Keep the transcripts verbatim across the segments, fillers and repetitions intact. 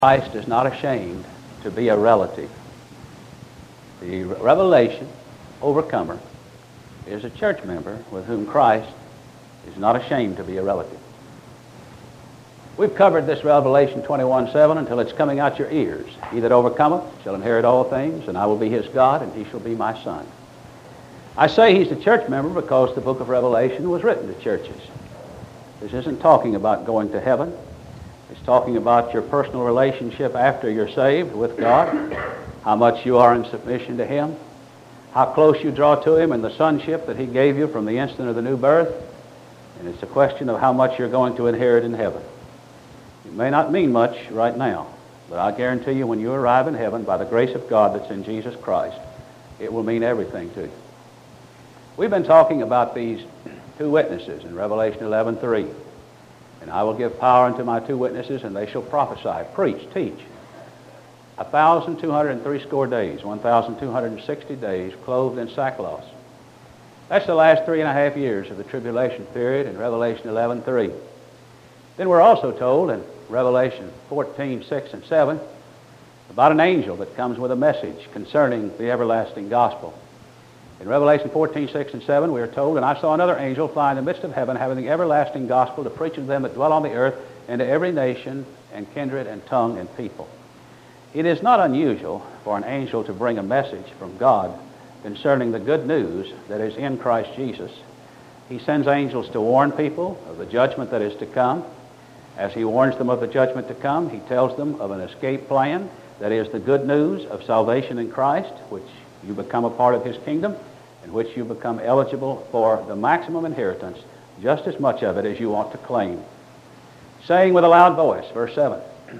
Christ is not ashamed to be a relative. The Revelation overcomer is a church member with whom Christ is not ashamed to be a relative. We've covered this Revelation twenty-one seven until it's coming out your ears. He that overcometh shall inherit all things, and I will be his God, and he shall be my son. I say he's a church member because the book of Revelation was written to churches. This isn't talking about going to heaven. It's talking about your personal relationship after you're saved with God, how much you are in submission to him, how close you draw to him in the sonship that he gave you from the instant of the new birth, and it's a question of how much you're going to inherit in heaven. It may not mean much right now, but I guarantee you when you arrive in heaven by the grace of God that's in Jesus Christ, it will mean everything to you. We've been talking about these two witnesses in Revelation eleven three. And I will give power unto my two witnesses, and they shall prophesy, preach, teach. A thousand two hundred and threescore days, one thousand two hundred and sixty days, clothed in sackcloth. That's the last three and a half years of the tribulation period in Revelation eleven three. Then we're also told in Revelation fourteen six and seven about an angel that comes with a message concerning the everlasting gospel. In Revelation fourteen six and seven, we are told, and I saw another angel fly in the midst of heaven, having the everlasting gospel to preach unto them that dwell on the earth, and to every nation, and kindred, and tongue, and people. It is not unusual for an angel to bring a message from God concerning the good news that is in Christ Jesus. He sends angels to warn people of the judgment that is to come. As he warns them of the judgment to come, he tells them of an escape plan, that is the good news of salvation in Christ, which you become a part of his kingdom, in which you become eligible for the maximum inheritance, just as much of it as you want to claim. Saying with a loud voice, verse seven,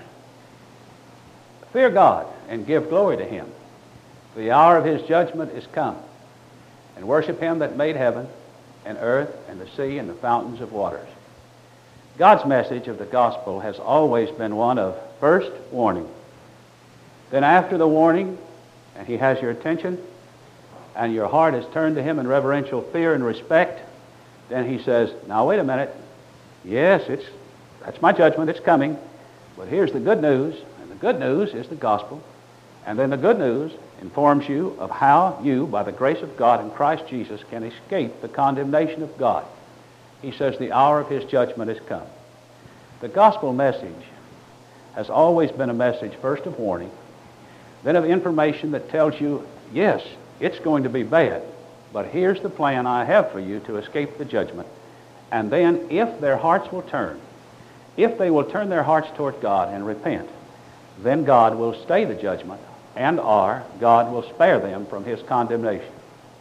fear God and give glory to him, for the hour of his judgment is come, and worship him that made heaven and earth and the sea and the fountains of waters. God's message of the gospel has always been one of first warning. Then after the warning, and he has your attention, and your heart is turned to him in reverential fear and respect, then he says, now wait a minute. Yes, it's that's my judgment, it's coming, but here's the good news, and the good news is the gospel, and then the good news informs you of how you, by the grace of God in Christ Jesus, can escape the condemnation of God. He says the hour of his judgment is come. The gospel message has always been a message first of warning, then of information that tells you, yes, it's going to be bad, but here's the plan I have for you to escape the judgment. And then if their hearts will turn, if they will turn their hearts toward God and repent, then God will stay the judgment, and or God will spare them from his condemnation.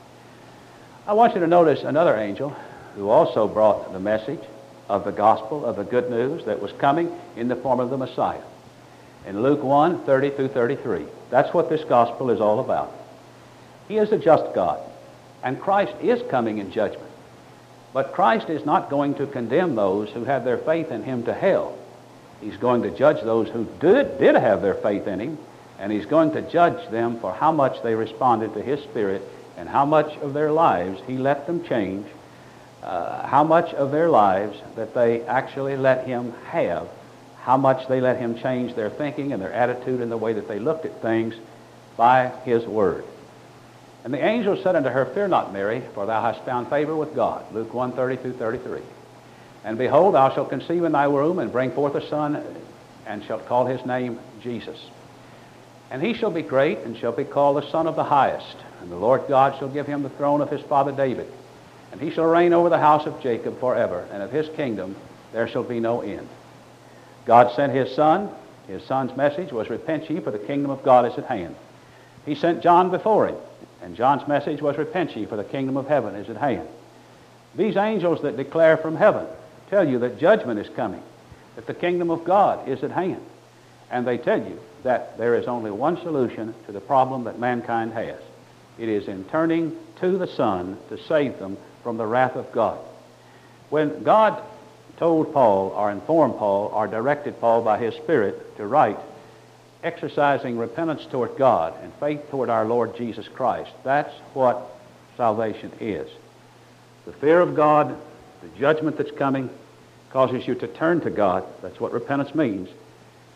I want you to notice another angel who also brought the message of the gospel, of the good news that was coming in the form of the Messiah. In Luke one thirty through thirty-three, that's what this gospel is all about. He is a just God, and Christ is coming in judgment. But Christ is not going to condemn those who had their faith in him to hell. He's going to judge those who did, did have their faith in him, and he's going to judge them for how much they responded to his Spirit and how much of their lives he let them change, uh, how much of their lives that they actually let him have, how much they let him change their thinking and their attitude and the way that they looked at things by his word. And the angel said unto her, fear not, Mary, for thou hast found favor with God. Luke one thirty through thirty-three. And behold, thou shalt conceive in thy womb, and bring forth a son, and shalt call his name Jesus. And he shall be great, and shall be called the Son of the Highest. And the Lord God shall give him the throne of his father David. And he shall reign over the house of Jacob forever, and of his kingdom there shall be no end. God sent his Son. His Son's message was, repent ye, for the kingdom of God is at hand. He sent John before him. And John's message was, repent ye, for the kingdom of heaven is at hand. These angels that declare from heaven tell you that judgment is coming, that the kingdom of God is at hand. And they tell you that there is only one solution to the problem that mankind has. It is in turning to the Son to save them from the wrath of God. When God told Paul, or informed Paul, or directed Paul by his Spirit to write, exercising repentance toward God and faith toward our Lord Jesus Christ. That's what salvation is. The fear of God, the judgment that's coming, causes you to turn to God. That's what repentance means.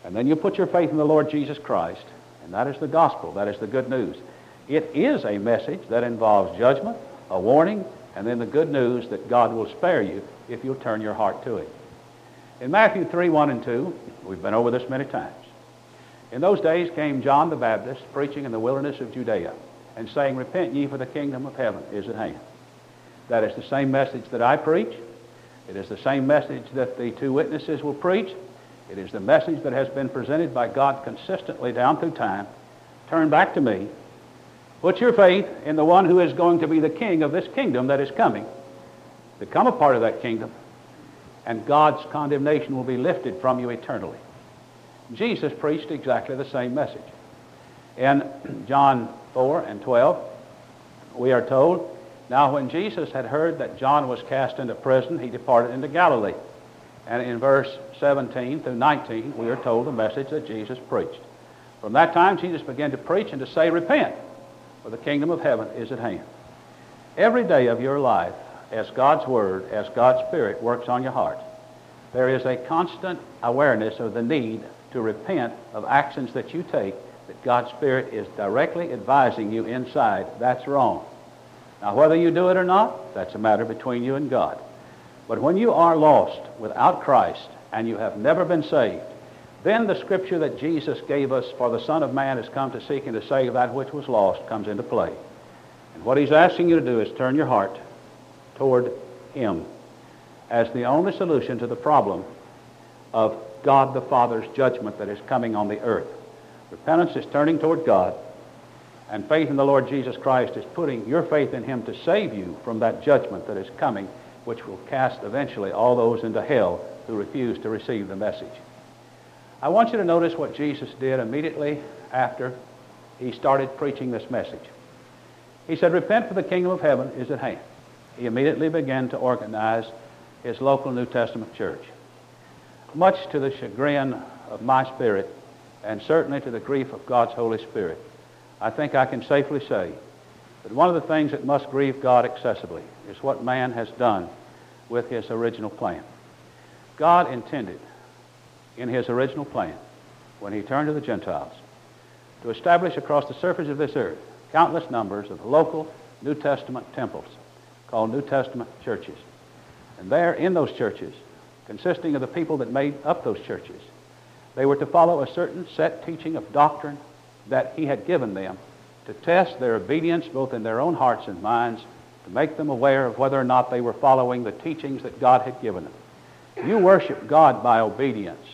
And then you put your faith in the Lord Jesus Christ, and that is the gospel. That is the good news. It is a message that involves judgment, a warning, and then the good news that God will spare you if you'll turn your heart to Him. In Matthew three, one and two, we've been over this many times. In those days came John the Baptist preaching in the wilderness of Judea and saying, "Repent ye, for the kingdom of heaven is at hand." That is the same message that I preach. It is the same message that the two witnesses will preach. It is the message that has been presented by God consistently down through time. Turn back to me. Put your faith in the one who is going to be the king of this kingdom that is coming. Become a part of that kingdom, and God's condemnation will be lifted from you eternally. Jesus preached exactly the same message. In John four and twelve, we are told, "Now when Jesus had heard that John was cast into prison, he departed into Galilee." And in verse seventeen through nineteen, we are told the message that Jesus preached. From that time, Jesus began to preach and to say, "Repent, for the kingdom of heaven is at hand." Every day of your life, as God's Word, as God's Spirit works on your heart, there is a constant awareness of the need to repent of actions that you take that God's Spirit is directly advising you inside, that's wrong. Now, whether you do it or not, that's a matter between you and God. But when you are lost without Christ and you have never been saved, then the scripture that Jesus gave us, "For the Son of Man has come to seek and to save that which was lost," comes into play. And what He's asking you to do is turn your heart toward Him as the only solution to the problem of God the Father's judgment that is coming on the earth. Repentance is turning toward God, and faith in the Lord Jesus Christ is putting your faith in Him to save you from that judgment that is coming, which will cast eventually all those into hell who refuse to receive the message. I want you to notice what Jesus did immediately after He started preaching this message. He said, "Repent, for the kingdom of heaven is at hand." He immediately began to organize His local New Testament church. Much to the chagrin of my spirit, and certainly to the grief of God's Holy Spirit, I think I can safely say that one of the things that must grieve God excessively is what man has done with His original plan. God intended, in His original plan, when He turned to the Gentiles, to establish across the surface of this earth countless numbers of local New Testament temples called New Testament churches. And there, in those churches, consisting of the people that made up those churches, they were to follow a certain set teaching of doctrine that He had given them to test their obedience both in their own hearts and minds, to make them aware of whether or not they were following the teachings that God had given them. You worship God by obedience.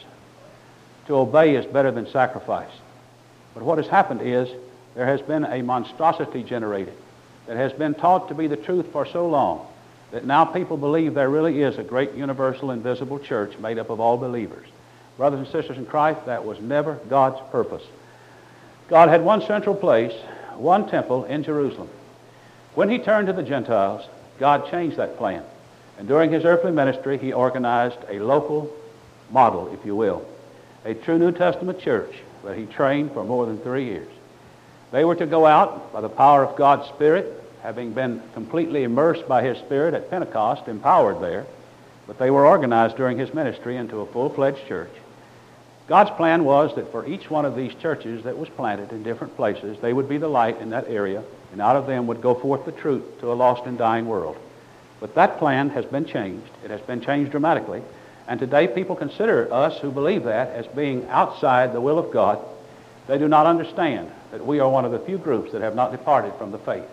To obey is better than sacrifice. But what has happened is there has been a monstrosity generated that has been taught to be the truth for so long that now people believe there really is a great universal invisible church made up of all believers. Brothers and sisters in Christ, that was never God's purpose. God had one central place, one temple in Jerusalem. When He turned to the Gentiles, God changed that plan. And during His earthly ministry, He organized a local model, if you will, a true New Testament church that He trained for more than three years. They were to go out by the power of God's Spirit, having been completely immersed by His Spirit at Pentecost, empowered there, but they were organized during His ministry into a full-fledged church. God's plan was that for each one of these churches that was planted in different places, they would be the light in that area, and out of them would go forth the truth to a lost and dying world. But that plan has been changed. It has been changed dramatically, and today people consider us who believe that as being outside the will of God. They do not understand that we are one of the few groups that have not departed from the faith.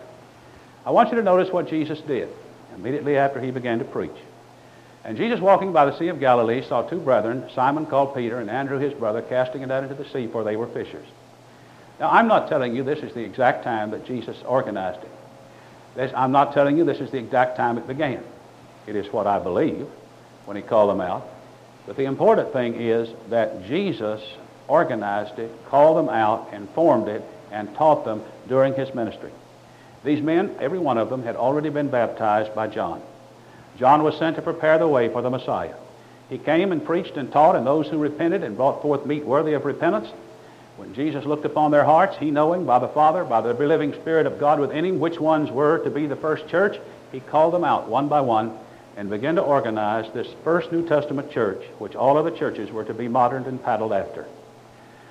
I want you to notice what Jesus did immediately after He began to preach. And Jesus, walking by the Sea of Galilee, saw two brethren, Simon called Peter and Andrew his brother, casting a net into the sea, for they were fishers. Now, I'm not telling you this is the exact time that Jesus organized it. This, I'm not telling you this is the exact time it began. It is what I believe when He called them out. But the important thing is that Jesus organized it, called them out, and formed it, and taught them during His ministry. These men, every one of them, had already been baptized by John. John was sent to prepare the way for the Messiah. He came and preached and taught, and those who repented and brought forth meat worthy of repentance, when Jesus looked upon their hearts, He knowing by the Father, by the living Spirit of God within Him, which ones were to be the first church, He called them out one by one and began to organize this first New Testament church, which all other churches were to be moderned and paddled after.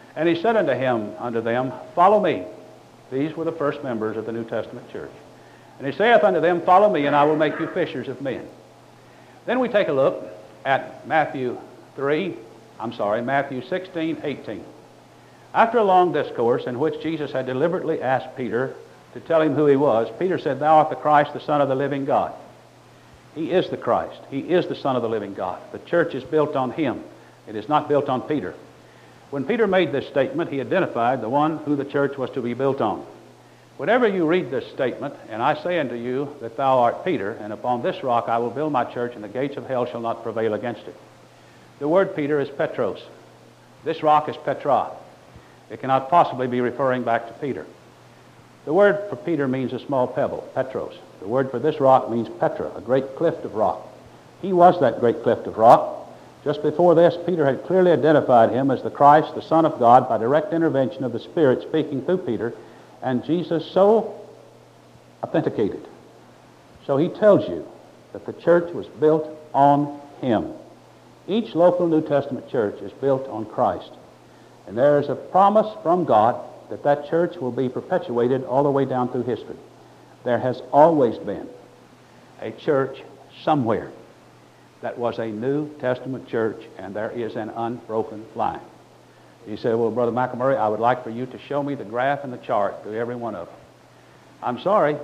And he said unto him, unto them, Follow me. These were the first members of the New Testament church. And he saith unto them, Follow me, and I will make you fishers of men. Then we take a look at Matthew three, I'm sorry, Matthew sixteen, eighteen. After a long discourse in which Jesus had deliberately asked Peter to tell him who he was, Peter said, Thou art the Christ, the Son of the living God. He is the Christ. He is the Son of the living God. The church is built on him. It is not built on Peter. When Peter made this statement, he identified the one who the church was to be built on. Whenever you read this statement, and I say unto you that thou art Peter, and upon this rock I will build my church, and the gates of hell shall not prevail against it. The word Peter is Petros. This rock is Petra. It cannot possibly be referring back to Peter. The word for Peter means a small pebble, Petros. The word for this rock means Petra, a great cliff of rock. He was that great cliff of rock. Just before this, Peter had clearly identified him as the Christ, the Son of God, by direct intervention of the Spirit speaking through Peter, and Jesus so authenticated. So he tells you that the church was built on him. Each local New Testament church is built on Christ. And there is a promise from God that that church will be perpetuated all the way down through history. There has always been a church somewhere that was a New Testament church, and there is an unbroken line. You say, well, Brother McElmurray, I would like for you to show me the graph and the chart through every one of them. I'm sorry.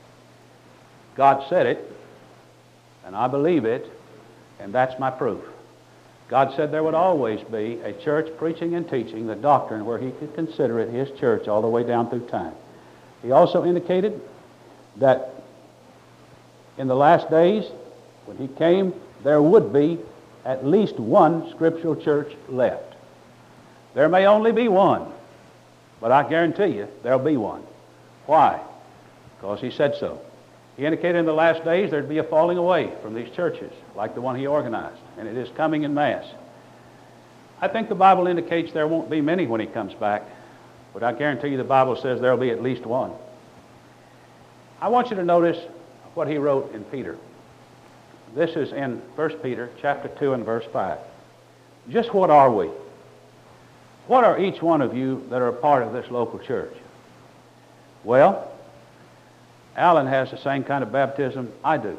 God said it, and I believe it, and that's my proof. God said there would always be a church preaching and teaching the doctrine where he could consider it his church all the way down through time. He also indicated that in the last days, when he came, there would be at least one scriptural church left. There may only be one, but I guarantee you there'll be one. Why? Because he said so. He indicated in the last days there'd be a falling away from these churches, like the one he organized, and it is coming in mass. I think the Bible indicates there won't be many when he comes back, but I guarantee you the Bible says there'll be at least one. I want you to notice what he wrote in Peter. This is in First Peter chapter two and verse five. Just what are we? What are each one of you that are a part of this local church? Well, Alan has the same kind of baptism I do.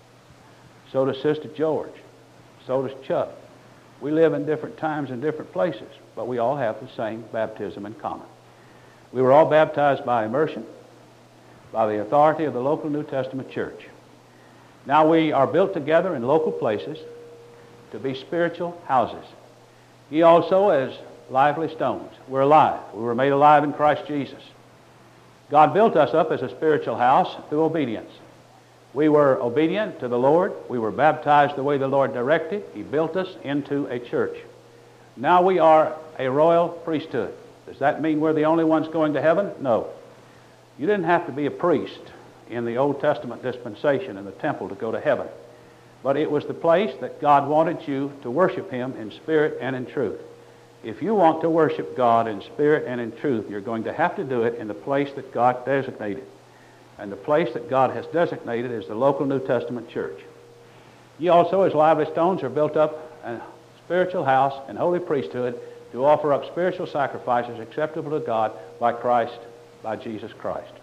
So does Sister George. So does Chuck. We live in different times and different places, but we all have the same baptism in common. We were all baptized by immersion, by the authority of the local New Testament church. Now we are built together in local places to be spiritual houses. Ye also as lively stones. We're alive. We were made alive in Christ Jesus. God built us up as a spiritual house through obedience. We were obedient to the Lord. We were baptized the way the Lord directed. He built us into a church. Now we are a royal priesthood. Does that mean we're the only ones going to heaven? No. You didn't have to be a priest in the Old Testament dispensation in the temple to go to heaven. But it was the place that God wanted you to worship him in spirit and in truth. If you want to worship God in spirit and in truth, you're going to have to do it in the place that God designated. And the place that God has designated is the local New Testament church. Ye also, as lively stones, are built up a spiritual house and holy priesthood to offer up spiritual sacrifices acceptable to God by Christ, by Jesus Christ.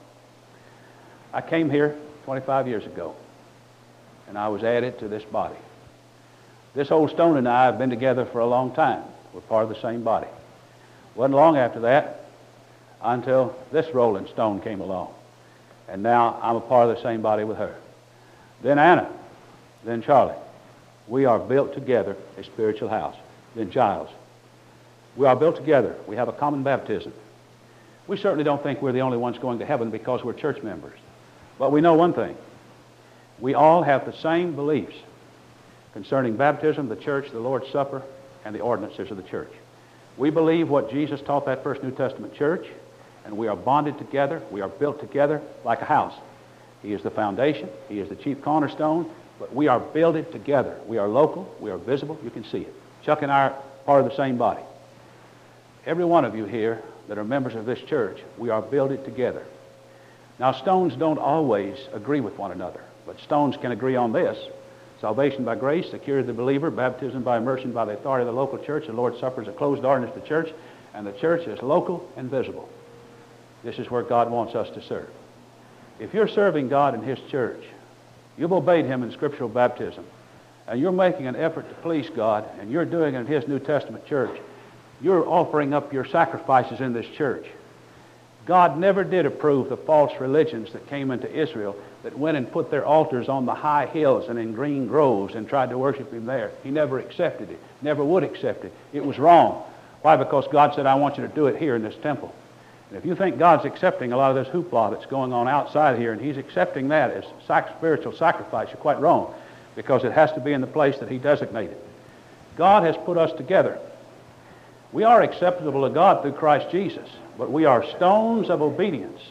I came here twenty-five years ago, and I was added to this body. This old stone and I have been together for a long time. We're part of the same body. Wasn't long after that until this rolling stone came along. And now I'm a part of the same body with her. Then Anna. Then Charlie. We are built together a spiritual house. Then Giles. We are built together. We have a common baptism. We certainly don't think we're the only ones going to heaven because we're church members. But we know one thing. We all have the same beliefs concerning baptism, the church, the Lord's Supper, and the ordinances of the church. We believe what Jesus taught that first New Testament church, and we are bonded together. We are built together like a house. He is the foundation. He is the chief cornerstone, but we are builded together. We are local. We are visible. You can see it. Chuck and I are part of the same body. Every one of you here that are members of this church, we are builded together. Now, stones don't always agree with one another, but stones can agree on this. Salvation by grace, security of the believer, baptism by immersion by the authority of the local church, the Lord's Supper is a closed ordinance to the church, And the church is local and visible. This is where God wants us to serve. If you're serving God in His church, you've obeyed Him in scriptural baptism, and you're making an effort to please God, and you're doing it in His New Testament church, you're offering up your sacrifices in this church. God never did approve the false religions that came into Israel that went and put their altars on the high hills and in green groves and tried to worship Him there. He never accepted it, never would accept it. It was wrong. Why? Because God said, I want you to do it here in this temple. And if you think God's accepting a lot of this hoopla that's going on outside here, and He's accepting that as sac- spiritual sacrifice, you're quite wrong, because it has to be in the place that He designated. God has put us together. We are acceptable to God through Christ Jesus, but we are stones of obedience.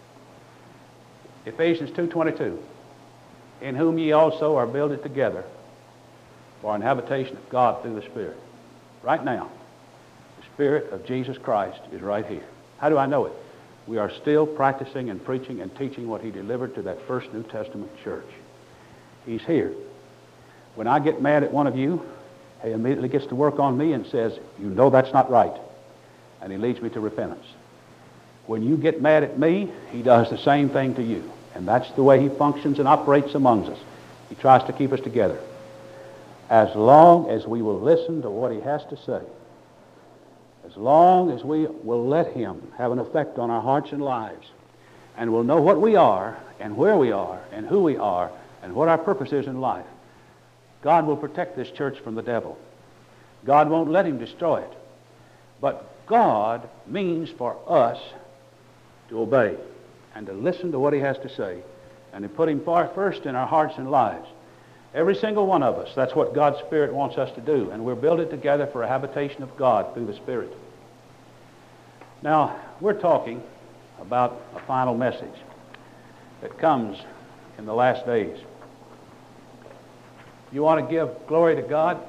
Ephesians two twenty-two, in whom ye also are builded together for an habitation of God through the Spirit. Right now, the Spirit of Jesus Christ is right here. How do I know it? We are still practicing and preaching and teaching what He delivered to that first New Testament church. He's here. When I get mad at one of you, He immediately gets to work on me and says, you know that's not right. And He leads me to repentance. When you get mad at me, He does the same thing to you. And that's the way He functions and operates amongst us. He tries to keep us together. As long as we will listen to what He has to say, as long as we will let Him have an effect on our hearts and lives, and we'll know what we are and where we are and who we are and what our purpose is in life, God will protect this church from the devil. God won't let him destroy it. But God means for us to obey and to listen to what He has to say and to put Him far first in our hearts and lives. Every single one of us, that's what God's Spirit wants us to do, and we're builded together for a habitation of God through the Spirit. Now, we're talking about a final message that comes in the last days. You want to give glory to God?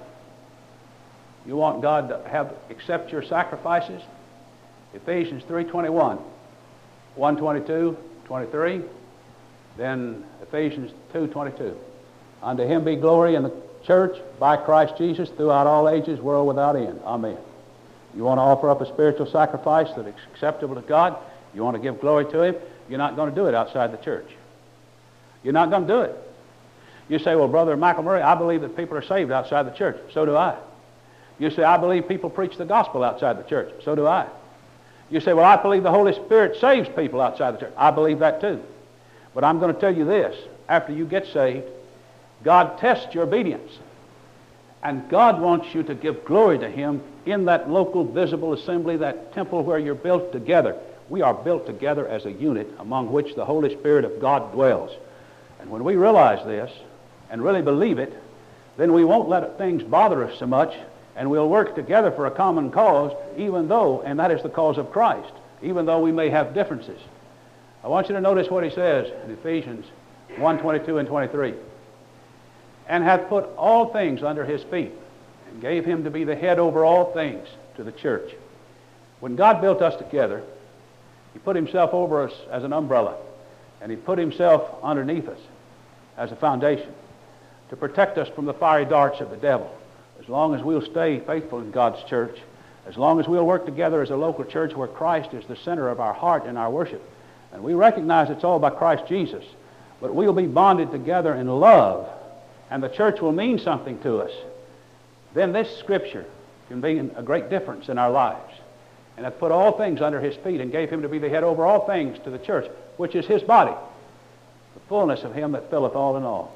You want God to have accept your sacrifices? Ephesians three twenty-one, one twenty-two, twenty-three, then Ephesians two twenty-two. Unto Him be glory in the church by Christ Jesus throughout all ages, world without end. Amen. You want to offer up a spiritual sacrifice that is acceptable to God? You want to give glory to Him? You're not going to do it outside the church. You're not going to do it. You say, well, Brother Michael Murray, I believe that people are saved outside the church. So do I. You say, I believe people preach the gospel outside the church. So do I. You say, well, I believe the Holy Spirit saves people outside the church. I believe that too. But I'm going to tell you this. After you get saved, God tests your obedience. And God wants you to give glory to Him in that local visible assembly, that temple where you're built together. We are built together as a unit among which the Holy Spirit of God dwells. And when we realize this and really believe it, then we won't let things bother us so much, and we'll work together for a common cause, even though, and that is the cause of Christ, even though we may have differences. I want you to notice what he says in Ephesians one twenty-two and twenty-three. And hath put all things under His feet, and gave Him to be the head over all things to the church. When God built us together, He put Himself over us as an umbrella, and He put Himself underneath us as a foundation to protect us from the fiery darts of the devil. As long as we'll stay faithful in God's church, as long as we'll work together as a local church where Christ is the center of our heart and our worship, and we recognize it's all by Christ Jesus, but we'll be bonded together in love, and the church will mean something to us, then this Scripture can be a great difference in our lives. And hath put all things under His feet, and gave Him to be the head over all things to the church, which is His body, the fullness of Him that filleth all in all.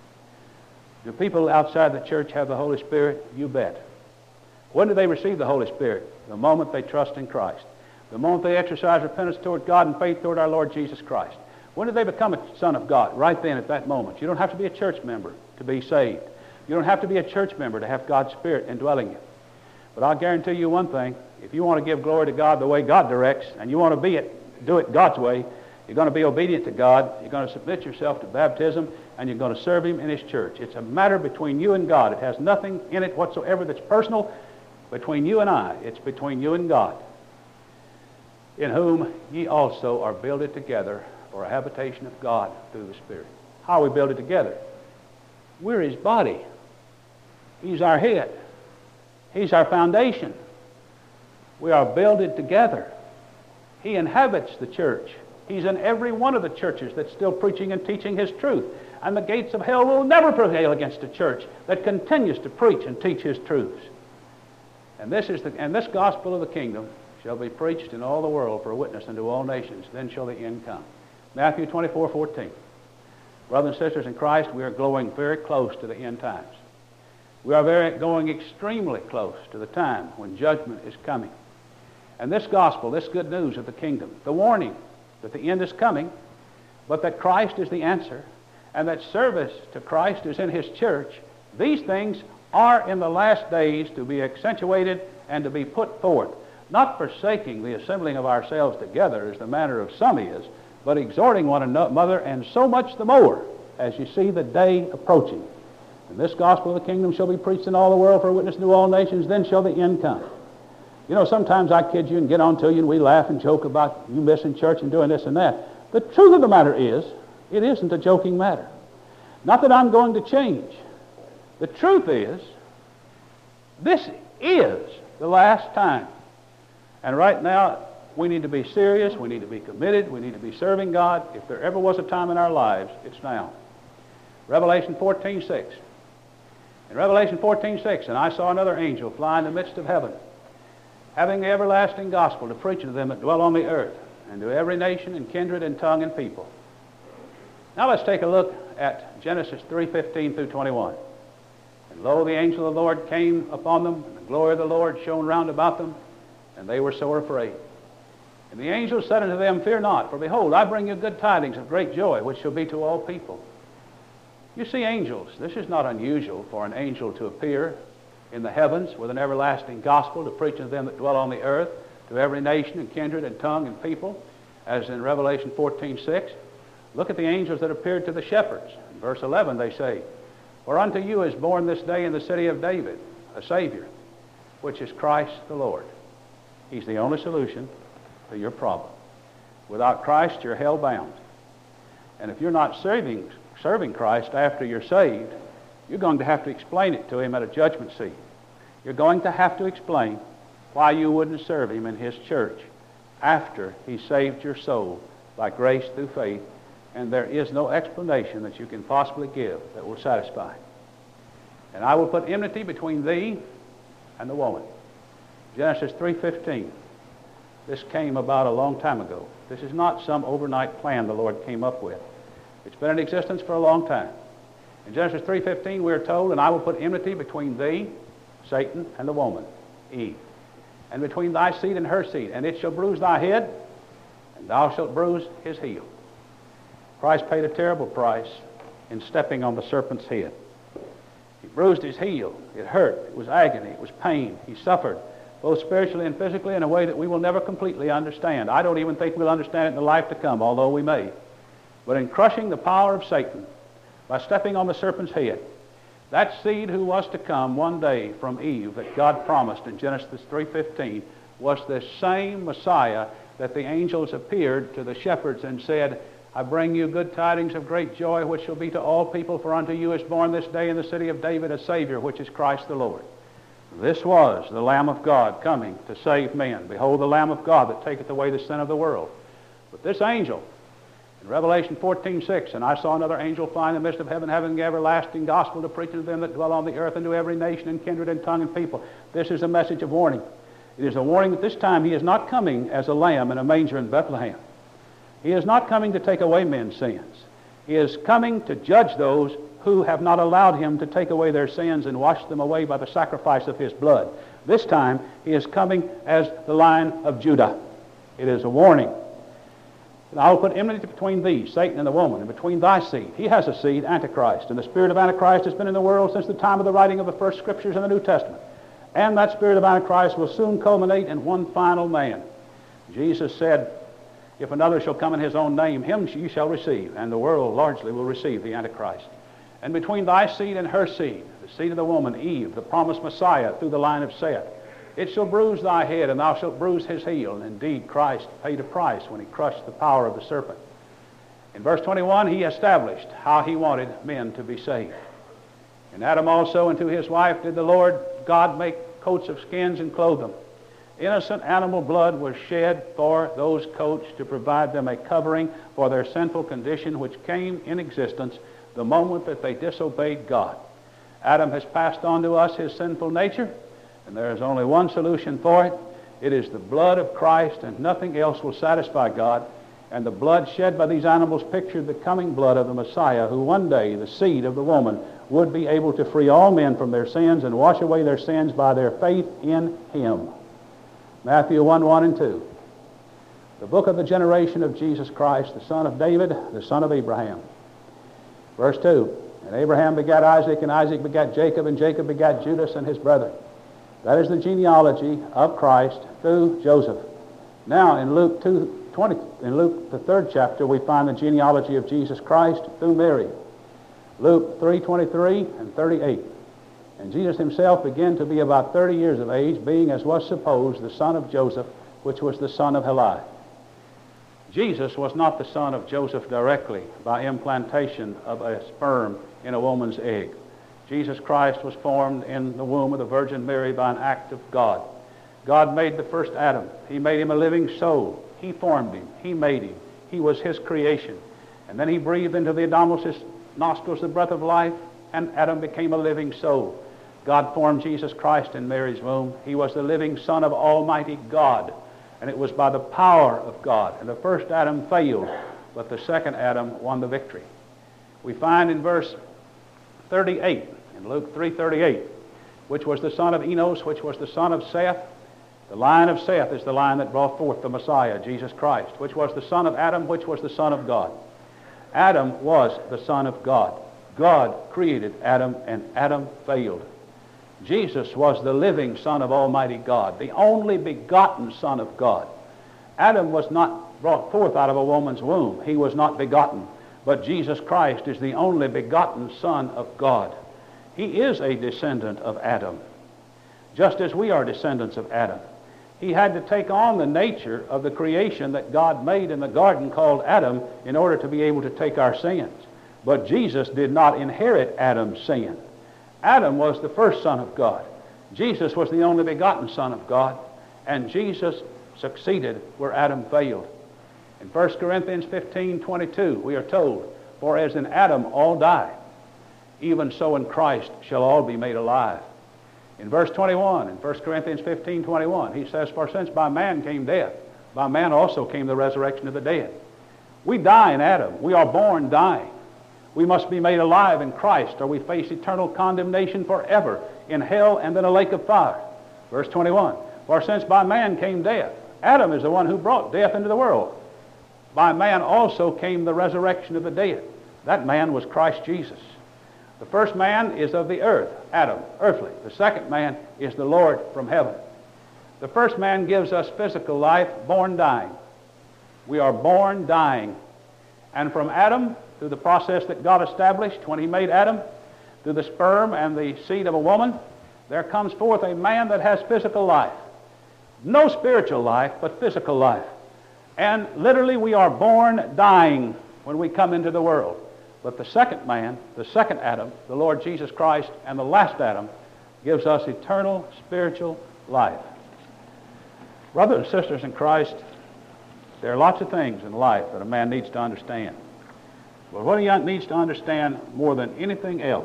Do people outside the church have the Holy Spirit? You bet. When do they receive the Holy Spirit? The moment they trust in Christ. The moment they exercise repentance toward God and faith toward our Lord Jesus Christ. When did they become a son of God? Right then, at that moment. You don't have to be a church member to be saved. You don't have to be a church member to have God's Spirit indwelling you. But I'll guarantee you one thing. If you want to give glory to God the way God directs, and you want to be it, do it God's way, you're going to be obedient to God, you're going to submit yourself to baptism, and you're going to serve Him in His church. It's a matter between you and God. It has nothing in it whatsoever that's personal between you and I. It's between you and God. In whom ye also are builded together for a habitation of God through the Spirit. How are we builded together? We're His body. He's our head. He's our foundation. We are builded together. He inhabits the church. He's in every one of the churches that's still preaching and teaching His truth. And the gates of hell will never prevail against a church that continues to preach and teach His truths. And this is the, and this gospel of the kingdom shall be preached in all the world for a witness unto all nations. Then shall the end come. Matthew twenty-four fourteen. Brothers and sisters in Christ, we are going very close to the end times. We are very, going extremely close to the time when judgment is coming. And this gospel, this good news of the kingdom, the warning that the end is coming, but that Christ is the answer, and that service to Christ is in His church, these things are in the last days to be accentuated and to be put forth, not forsaking the assembling of ourselves together as the manner of some is, but exhorting one another, and so much the more as you see the day approaching. And this gospel of the kingdom shall be preached in all the world for a witness to all nations, then shall the end come. You know, sometimes I kid you and get on to you and we laugh and joke about you missing church and doing this and that. The truth of the matter is, it isn't a joking matter. Not that I'm going to change. The truth is, this is the last time. And right now, we need to be serious, we need to be committed, we need to be serving God. If there ever was a time in our lives, it's now. Revelation fourteen six. In Revelation fourteen six, and I saw another angel fly in the midst of heaven, having the everlasting gospel to preach to them that dwell on the earth, and to every nation and kindred and tongue and people. Now let's take a look at Genesis three fifteen through twenty-one. And lo, the angel of the Lord came upon them, and the glory of the Lord shone round about them, and they were sore afraid. And the angel said unto them, Fear not, for behold, I bring you good tidings of great joy, which shall be to all people. You see, angels, this is not unusual for an angel to appear in the heavens with an everlasting gospel to preach to them that dwell on the earth, to every nation and kindred and tongue and people, as in Revelation fourteen six. Look at the angels that appeared to the shepherds. In verse eleven they say, For unto you is born this day in the city of David a Savior, which is Christ the Lord. He's the only solution to your problem. Without Christ, you're hell-bound. And if you're not serving, serving Christ after you're saved, you're going to have to explain it to Him at a judgment seat. You're going to have to explain why you wouldn't serve Him in His church after He saved your soul by grace through faith, and there is no explanation that you can possibly give that will satisfy. And I will put enmity between thee and the woman. Genesis three fifteen. This came about a long time ago. This is not some overnight plan the Lord came up with. It's been in existence for a long time. In Genesis three fifteen we are told, And I will put enmity between thee, Satan, and the woman, Eve, and between thy seed and her seed, and it shall bruise thy head, and thou shalt bruise his heel. Christ paid a terrible price in stepping on the serpent's head. He bruised his heel. It hurt. It was agony. It was pain. He suffered, both spiritually and physically, in a way that we will never completely understand. I don't even think we'll understand it in the life to come, although we may. But in crushing the power of Satan, by stepping on the serpent's head, that seed who was to come one day from Eve that God promised in Genesis three fifteen was the same Messiah that the angels appeared to the shepherds and said, I bring you good tidings of great joy, which shall be to all people, for unto you is born this day in the city of David a Savior, which is Christ the Lord. This was the Lamb of God coming to save men. Behold, the Lamb of God that taketh away the sin of the world. But this angel, in Revelation fourteen six, And I saw another angel fly in the midst of heaven, having the everlasting gospel to preach to them that dwell on the earth, and to every nation and kindred and tongue and people. This is a message of warning. It is a warning that this time He is not coming as a lamb in a manger in Bethlehem. He is not coming to take away men's sins. He is coming to judge those who have not allowed Him to take away their sins and wash them away by the sacrifice of His blood. This time, He is coming as the Lion of Judah. It is a warning. And I will put enmity between thee, Satan, and the woman, and between thy seed. He has a seed, Antichrist, and the spirit of Antichrist has been in the world since the time of the writing of the first scriptures in the New Testament. And that spirit of Antichrist will soon culminate in one final man. Jesus said, If another shall come in his own name, him ye shall receive, and the world largely will receive the Antichrist. And between thy seed and her seed, the seed of the woman, Eve, the promised Messiah through the line of Seth, it shall bruise thy head, and thou shalt bruise his heel. And indeed, Christ paid a price when He crushed the power of the serpent. In verse twenty-one, He established how He wanted men to be saved. In Adam also and to his wife did the Lord God make coats of skins and clothe them. Innocent animal blood was shed for those coats to provide them a covering for their sinful condition, which came in existence the moment that they disobeyed God. Adam has passed on to us his sinful nature, and there is only one solution for it. It is the blood of Christ, and nothing else will satisfy God. And the blood shed by these animals pictured the coming blood of the Messiah, who one day, the seed of the woman, would be able to free all men from their sins and wash away their sins by their faith in him. Matthew one, one and two. The book of the generation of Jesus Christ, the son of David, the son of Abraham. Verse two. And Abraham begat Isaac, and Isaac begat Jacob, and Jacob begat Judas and his brethren. That is the genealogy of Christ through Joseph. Now in Luke two twenty, in Luke the third chapter, we find the genealogy of Jesus Christ through Mary. Luke three twenty-three and thirty-eight. And Jesus himself began to be about thirty years of age, being, as was supposed, the son of Joseph, which was the son of Heli. Jesus was not the son of Joseph directly by implantation of a sperm in a woman's egg. Jesus Christ was formed in the womb of the Virgin Mary by an act of God. God made the first Adam. He made him a living soul. He formed him. He made him. He was his creation. And then he breathed into the Adam's nostrils the breath of life, and Adam became a living soul. God formed Jesus Christ in Mary's womb. He was the living Son of Almighty God, and it was by the power of God. And the first Adam failed, but the second Adam won the victory. We find in verse thirty-eight, in Luke three thirty-eight, which was the son of Enos, which was the son of Seth. The line of Seth is the line that brought forth the Messiah, Jesus Christ, which was the son of Adam, which was the son of God. Adam was the son of God. God created Adam, and Adam failed. Jesus was the living Son of Almighty God, the only begotten Son of God. Adam was not brought forth out of a woman's womb. He was not begotten. But Jesus Christ is the only begotten Son of God. He is a descendant of Adam, just as we are descendants of Adam. He had to take on the nature of the creation that God made in the garden called Adam in order to be able to take our sins. But Jesus did not inherit Adam's sin. Adam was the first Son of God. Jesus was the only begotten Son of God, and Jesus succeeded where Adam failed. In First Corinthians fifteen twenty-two, we are told, "For as in Adam all die, even so in Christ shall all be made alive." In verse twenty-one, in First Corinthians fifteen twenty-one, he says, "For since by man came death, by man also came the resurrection of the dead." We die in Adam. We are born dying. We must be made alive in Christ, or we face eternal condemnation forever in hell and in a lake of fire. Verse twenty-one, "For since by man came death," Adam is the one who brought death into the world, "by man also came the resurrection of the dead." That man was Christ Jesus. The first man is of the earth, Adam, earthly. The second man is the Lord from heaven. The first man gives us physical life, born dying. We are born dying. And from Adam, through the process that God established when he made Adam, through the sperm and the seed of a woman, there comes forth a man that has physical life. No spiritual life, but physical life. And literally we are born dying when we come into the world. But the second man, the second Adam, the Lord Jesus Christ, and the last Adam, gives us eternal spiritual life. Brothers and sisters in Christ, there are lots of things in life that a man needs to understand. But what he needs to understand more than anything else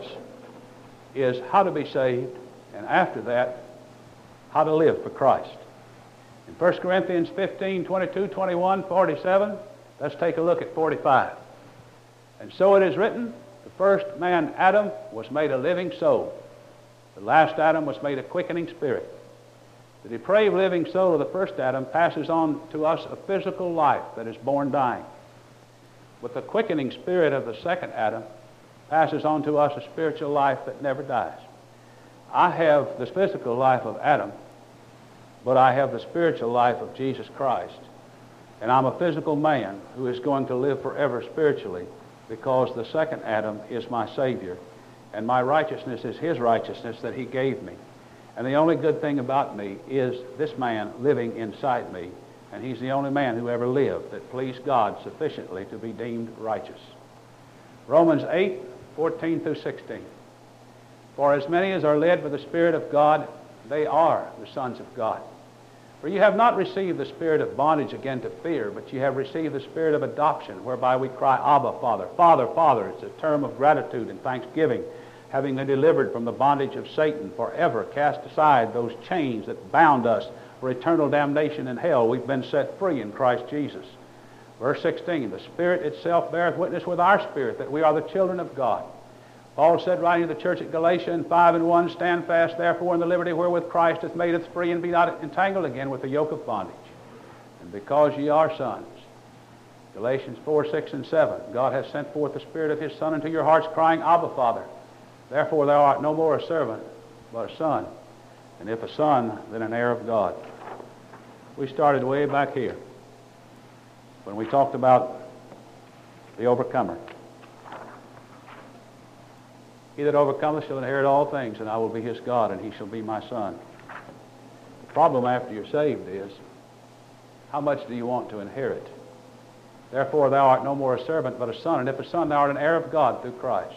is how to be saved, and after that, how to live for Christ. In First Corinthians fifteen, twenty-two, twenty-one, forty-seven, let's take a look at forty-five. "And so it is written, the first man, Adam, was made a living soul. The last Adam was made a quickening spirit. The depraved living soul of the first Adam passes on to us a physical life that is born dying. But the quickening spirit of the second Adam passes on to us a spiritual life that never dies. I have the physical life of Adam, but I have the spiritual life of Jesus Christ. And I'm a physical man who is going to live forever spiritually because the second Adam is my Savior, and my righteousness is his righteousness that he gave me. And the only good thing about me is this man living inside me, and he's the only man who ever lived that pleased God sufficiently to be deemed righteous." Romans eight, fourteen through sixteen. "For as many as are led by the Spirit of God, they are the sons of God. For you have not received the spirit of bondage again to fear, but you have received the spirit of adoption, whereby we cry, Abba, Father. Father, Father. It's a term of gratitude and thanksgiving, having been delivered from the bondage of Satan, forever cast aside those chains that bound us for eternal damnation in hell. We've been set free in Christ Jesus. Verse sixteen, the Spirit itself beareth witness with our spirit that we are the children of God. Paul said, writing to the church at Galatia in five and one, stand fast therefore in the liberty wherewith Christ hath made us free, and be not entangled again with the yoke of bondage. And because ye are sons, Galatians four, six, and seven, God hath sent forth the Spirit of his Son into your hearts, crying, Abba, Father. Therefore thou art no more a servant, but a son. And if a son, then an heir of God. We started way back here when we talked about the overcomer. He that overcometh shall inherit all things, and I will be his God, and he shall be my son. The problem after you're saved is, how much do you want to inherit? Therefore thou art no more a servant, but a son, and if a son, thou art an heir of God through Christ.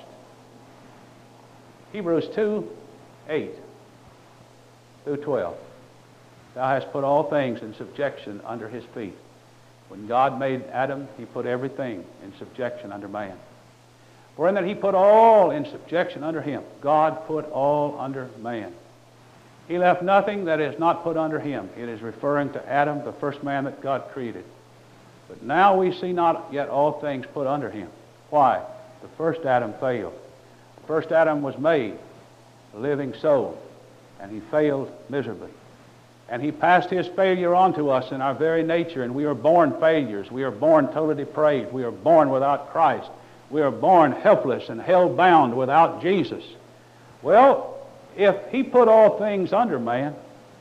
Hebrews two, eight through twelve. Thou hast put all things in subjection under his feet. When God made Adam, he put everything in subjection under man. For in that he put all in subjection under him, God put all under man. He left nothing that is not put under him. It is referring to Adam, the first man that God created. But now we see not yet all things put under him. Why? The first Adam failed. The first Adam was made a living soul, and he failed miserably. And he passed his failure on to us in our very nature, and we are born failures. We are born totally depraved. We are born without Christ. We are born helpless and hell-bound without Jesus. Well, if he put all things under man,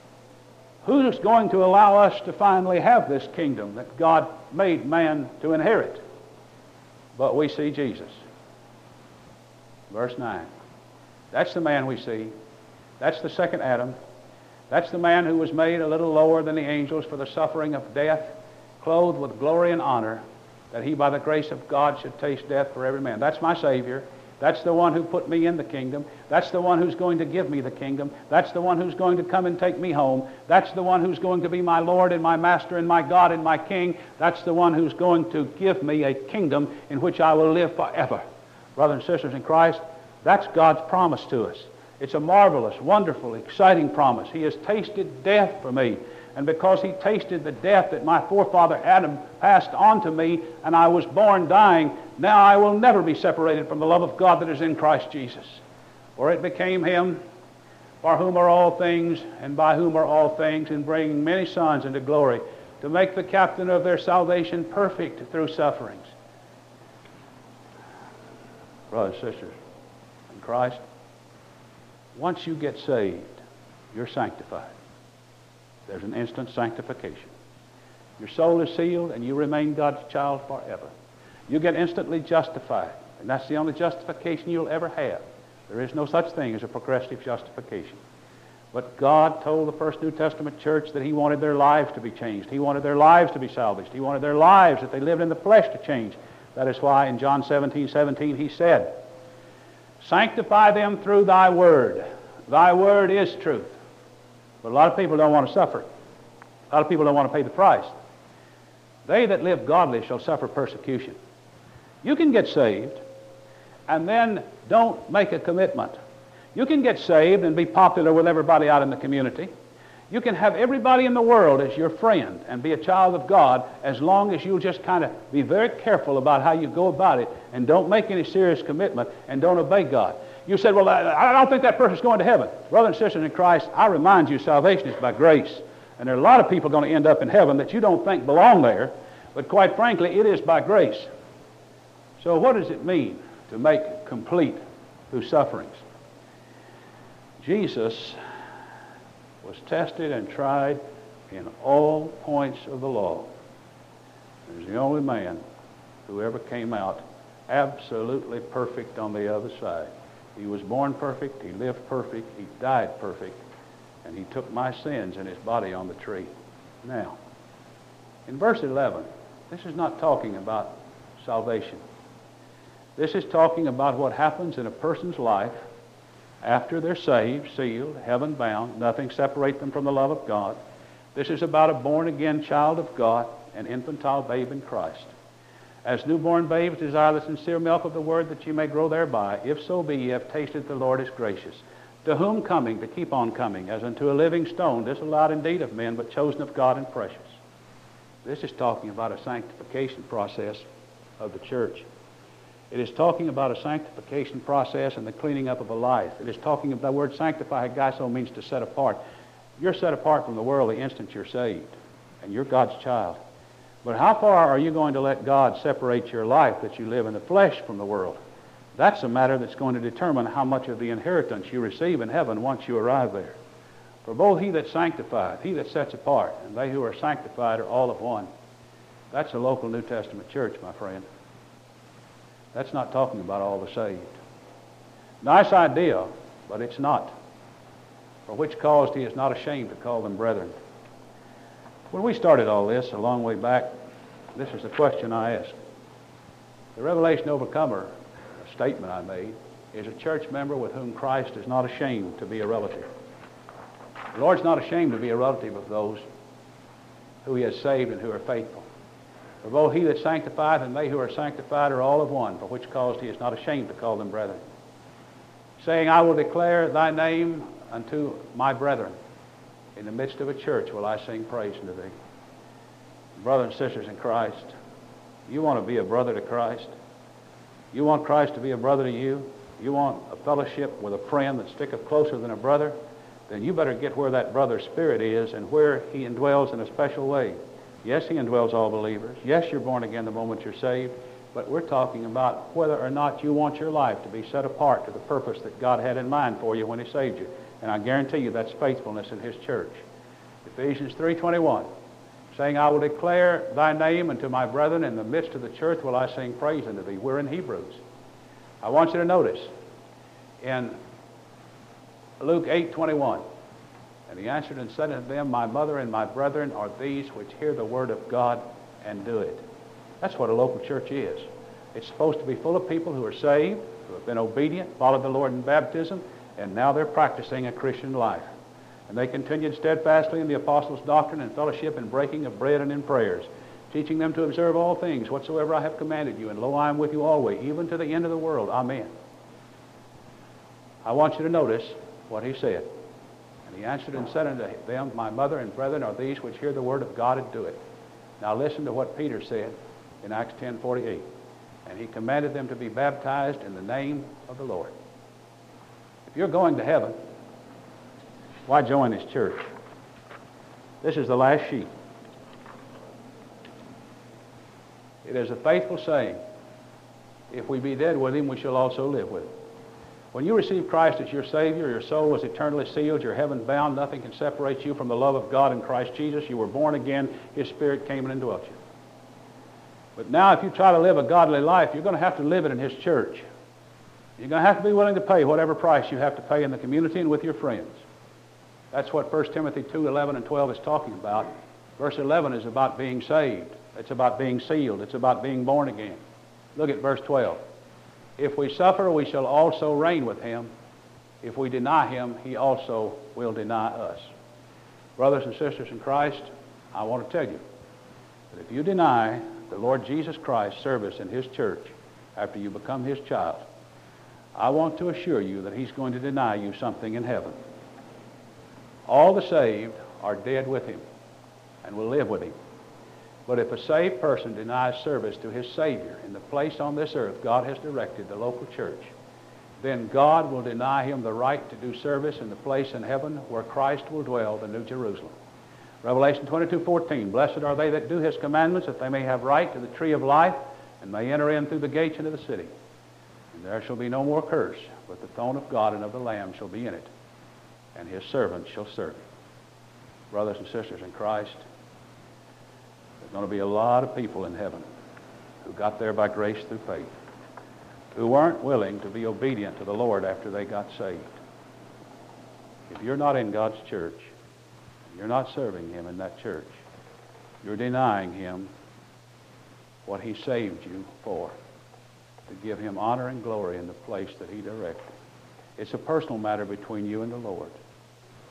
who's going to allow us to finally have this kingdom that God made man to inherit? But we see Jesus. Verse nine. That's the man we see. That's the second Adam. That's the man who was made a little lower than the angels for the suffering of death, clothed with glory and honor, that he by the grace of God should taste death for every man. That's my Savior. That's the one who put me in the kingdom. That's the one who's going to give me the kingdom. That's the one who's going to come and take me home. That's the one who's going to be my Lord and my Master and my God and my King. That's the one who's going to give me a kingdom in which I will live forever. Brothers and sisters in Christ, that's God's promise to us. It's a marvelous, wonderful, exciting promise. He has tasted death for me. And because he tasted the death that my forefather Adam passed on to me, and I was born dying, now I will never be separated from the love of God that is in Christ Jesus. For it became him, for whom are all things, and by whom are all things, in bringing many sons into glory, to make the captain of their salvation perfect through sufferings. Brothers and sisters in Christ, once you get saved, you're sanctified. There's an instant sanctification. Your soul is sealed, and you remain God's child forever. You get instantly justified, and that's the only justification you'll ever have. There is no such thing as a progressive justification. But God told the first New Testament church that he wanted their lives to be changed. He wanted their lives to be salvaged. He wanted their lives that they lived in the flesh to change. That is why in John seventeen, seventeen he said, sanctify them through thy word. Thy word is truth. But a lot of people don't want to suffer. A lot of people don't want to pay the price. They that live godly shall suffer persecution. You can get saved and then don't make a commitment. You can get saved and be popular with everybody out in the community. You can have everybody in the world as your friend and be a child of God as long as you'll just kind of be very careful about how you go about it and don't make any serious commitment and don't obey God. You said, well, I, I don't think that person's going to heaven. Brothers and sisters in Christ, I remind you, salvation is by grace. And there are a lot of people going to end up in heaven that you don't think belong there, but quite frankly, it is by grace. So what does it mean to make complete through sufferings? Jesus was tested and tried in all points of the law. He was the only man who ever came out absolutely perfect on the other side. He was born perfect, he lived perfect, he died perfect, and he took my sins in his body on the tree. Now, in verse eleven, this is not talking about salvation. This is talking about what happens in a person's life after they're saved, sealed, heaven-bound, nothing separates them from the love of God. This is about a born-again child of God, an infantile babe in Christ. As newborn babes, desire the sincere milk of the Word that ye may grow thereby, if so be ye have tasted the Lord is gracious. To whom coming, to keep on coming, as unto a living stone, disallowed indeed of men, but chosen of God and precious. This is talking about a sanctification process of the church. It is talking about a sanctification process and the cleaning up of a life. It is talking about the word sanctify, hagasso, means to set apart. You're set apart from the world the instant you're saved, and you're God's child. But how far are you going to let God separate your life that you live in the flesh from the world? That's a matter that's going to determine how much of the inheritance you receive in heaven once you arrive there. For both he that sanctifieth, he that sets apart, and they who are sanctified are all of one. That's a local New Testament church, my friend. That's not talking about all the saved. Nice idea, but it's not. For which cause he is not ashamed to call them brethren. When we started all this a long way back, this is the question I asked. The Revelation Overcomer, a statement I made, is a church member with whom Christ is not ashamed to be a relative. The Lord's not ashamed to be a relative of those who he has saved and who are faithful. For both he that sanctifieth and they who are sanctified are all of one, for which cause he is not ashamed to call them brethren. Saying, I will declare thy name unto my brethren. In the midst of a church will I sing praise unto thee. Brothers and sisters in Christ, you want to be a brother to Christ? You want Christ to be a brother to you? You want a fellowship with a friend that sticketh closer than a brother? Then you better get where that brother's spirit is and where he indwells in a special way. Yes, he indwells all believers. Yes, you're born again the moment you're saved. But we're talking about whether or not you want your life to be set apart to the purpose that God had in mind for you when he saved you. And I guarantee you that's faithfulness in his church. Ephesians three twenty-one, saying, I will declare thy name unto my brethren. In the midst of the church will I sing praise unto thee. We're in Hebrews. I want you to notice in Luke eight twenty-one, and he answered and said unto them, my mother and my brethren are these which hear the word of God and do it. That's what a local church is. It's supposed to be full of people who are saved, who have been obedient, followed the Lord in baptism, and now they're practicing a Christian life. And they continued steadfastly in the apostles' doctrine and fellowship and breaking of bread and in prayers, teaching them to observe all things whatsoever I have commanded you. And lo, I am with you always, even to the end of the world. Amen. I want you to notice what he said. And he answered and said unto them, my mother and brethren are these which hear the word of God and do it. Now listen to what Peter said in Acts ten forty-eight. And he commanded them to be baptized in the name of the Lord. If you're going to heaven, why join this church? This is the last sheet. It is a faithful saying, if we be dead with him, we shall also live with him. When you receive Christ as your Savior, your soul is eternally sealed, you're heaven bound, nothing can separate you from the love of God in Christ Jesus. You were born again, his Spirit came and indwelt you. But now if you try to live a godly life, you're going to have to live it in his church. You're going to have to be willing to pay whatever price you have to pay in the community and with your friends. That's what First Timothy two eleven and twelve is talking about. Verse eleven is about being saved. It's about being sealed. It's about being born again. Look at verse twelve. If we suffer, we shall also reign with him. If we deny him, he also will deny us. Brothers and sisters in Christ, I want to tell you that if you deny the Lord Jesus Christ's service in his church after you become his child, I want to assure you that he's going to deny you something in heaven. All the saved are dead with him and will live with him. But if a saved person denies service to his Savior in the place on this earth God has directed, the local church, then God will deny him the right to do service in the place in heaven where Christ will dwell, the New Jerusalem. Revelation twenty-two fourteen, blessed are they that do his commandments, that they may have right to the tree of life, and may enter in through the gates into the city. And there shall be no more curse, but the throne of God and of the Lamb shall be in it, and his servants shall serve him. Brothers and sisters in Christ, there's going to be a lot of people in heaven who got there by grace through faith, who weren't willing to be obedient to the Lord after they got saved. If you're not in God's church, you're not serving him in that church, you're denying him what he saved you for, to give him honor and glory in the place that he directed. It's a personal matter between you and the Lord.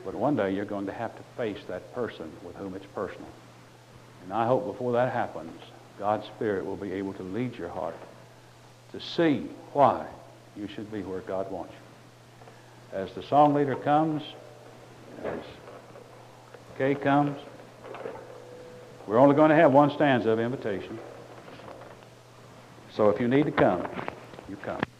But one day you're going to have to face that person with whom it's personal. And I hope before that happens, God's Spirit will be able to lead your heart to see why you should be where God wants you. As the song leader comes, as Kay comes, we're only going to have one stanza of invitation. So if you need to come, you come.